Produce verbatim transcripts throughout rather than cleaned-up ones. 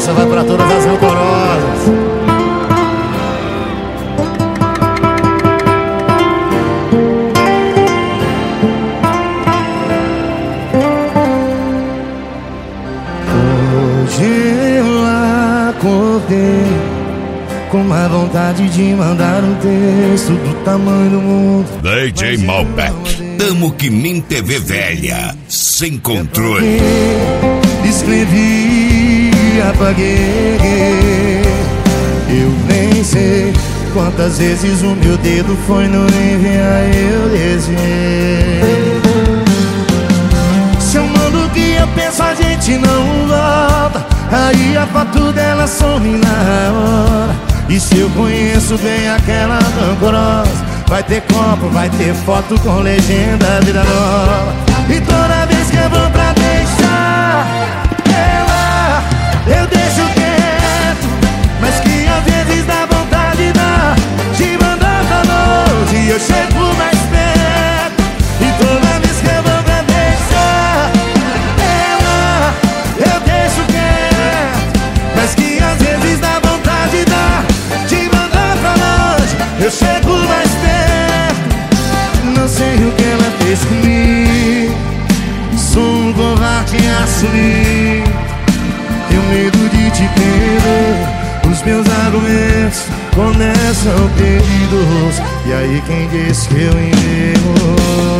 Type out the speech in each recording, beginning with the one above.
Essa vai pra todas as rancorosas. Acordei com uma vontade de mandar um texto do tamanho do mundo. D J Malbec, tamo que nem T V velha, sem controle. Escrevi, apaguei. Eu nem sei quantas vezes o meu dedo foi no enviar, eu desviei. Se eu mando o que eu penso, a gente não volta. Aí a foto dela some na hora. E se eu conheço bem aquela rancorosa, vai ter copo, vai ter foto com legenda vida nova. E toda vez que eu vou pra deixar ela, eu deixo quieto, mas que às vezes dá vontade dá de mandar pra longe e eu chego mais perto. E toda vez que eu vou pra deixar ela, eu deixo quieto, mas que às vezes dá vontade dá de mandar pra longe, eu chego mais perto. Não sei o que ela fez comigo, sou um covarde assumido. Tenho medo de te perder, os meus argumentos começam perdidos. E aí quem disse que eu enterro?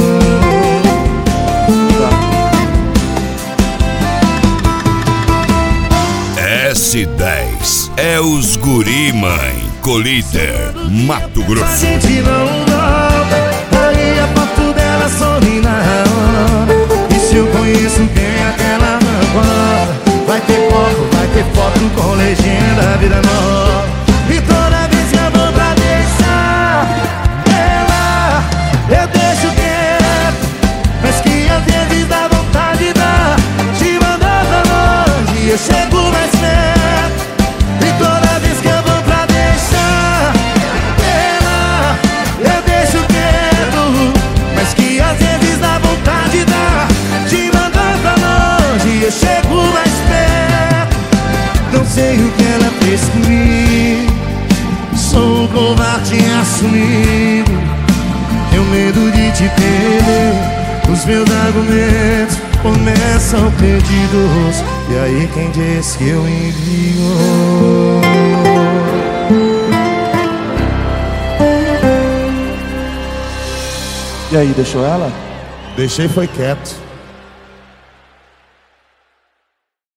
S dez é os guri, mãe. Colíder, Mato Grosso. A gente não volta, aí a foto dela some na hora. E se eu conheço bem aquela rancorosa, vai ter foto, vai ter foto com legenda vida nova. E toda vez que eu vou pra deixar ela, eu deixo quieto, mas que às vezes dá vontade dá de mandar pra longe e eu chego mais perto. E toda vez que eu vou pra deixar ela, eu deixo quieto, mas que às vezes dá vontade dá de mandar pra longe e eu chego mais perto. Não sei o que ela fez comigo, sou um covarde assumido. Tenho medo de te perder, os meus argumentos começam perdidos. E aí quem disse que eu envio? E aí, deixou ela? Deixei, foi quieto.